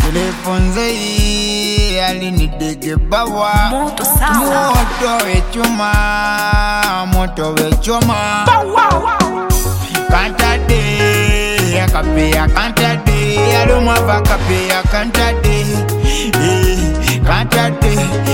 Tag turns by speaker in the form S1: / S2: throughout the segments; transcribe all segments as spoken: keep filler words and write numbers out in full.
S1: telefonze alinidege bawa
S2: Moto sawa
S1: Moto echuma Moto echuma Kantade Akapea kantade Alomava kapea kantade Kantade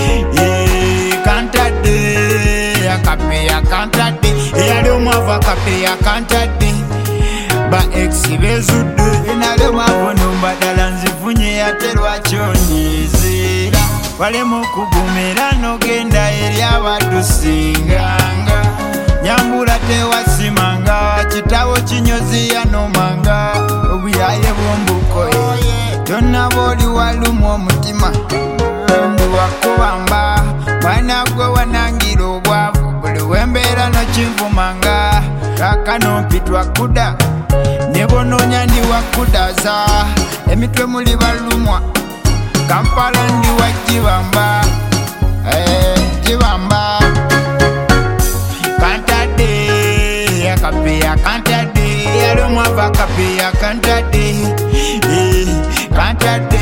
S1: Kantade Akapea kantade Alomava kapea kantade Ba exi bezude Alomava numbadala nzifunye yaterwa chonyizira Wale mukugumira nogenda eri abadusinganga Nyambula tewasimanga Chitawo kinyozi yanomanga Obuyaye bwombuko Jonna boli walumu omutima Ndi wakubamba Mwana gwe wanangira obwavu Buli wembeera nokinvumanga Kakano mpitwa kuda Nebononya ndi wakudaza Emitwe muli balumwa Kampala ndi wajibamba Eh, jibamba Kantade Akapea kantade Alomava kapea kantade Kantade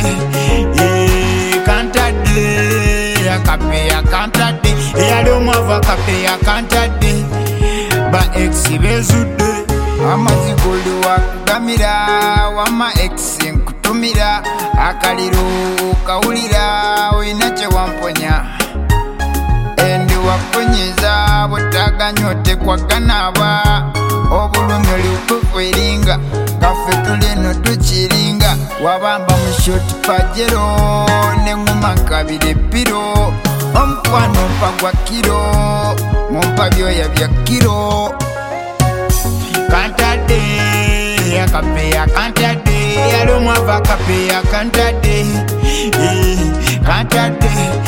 S1: Kantade Akapea kantade Alomava kapea kantade Ba exi bezude Amazigoli wakugamira Wama exi nkutumira Akaliro kawulira Oina che wamponya Endi wakonyeza Botaga nyote kwa kanaba Obulumyo liukufwiringa Kafe tulino tuchiringa Wabamba mshoti pajero Nenguma kabile piro Omkwano mpagwa kiro Mumpa byoya bya kiro Kantade Akapea kantade Alomava kapea kantade Kantade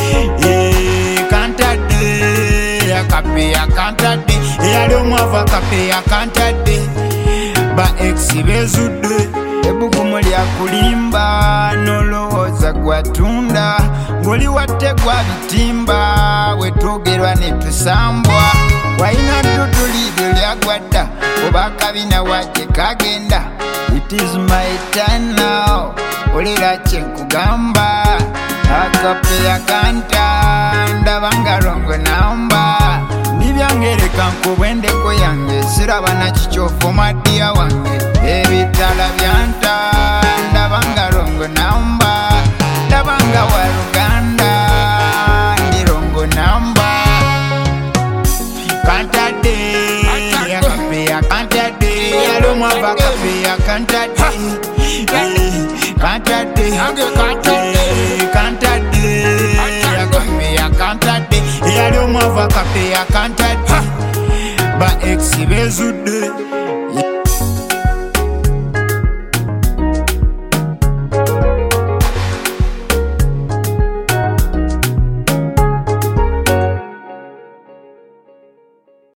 S1: Kantade Akapea kantade Alomava kapea kantade Ba exi bezude Ebugumu lya kulimba Nolowoza gwatunda Ngoli wategwa bitimba Wetogerwa netusambwa Waina tutulide lya gwada Obakabina waje kagenda It is my turn now Olera chenkugamba Akapea kanta Ndabanga rongo namba Nibyangereka nkubwendeko yange Sirabana chichofo madia wange Ebitala byanta Ndabanga rongo namba Ndabanga waruganda Ndirongo namba Kantade Akapea kantade Alomava kapea kantade Kantade Kantade Akapea kantade Alomava kapea kantade Ba exi bezude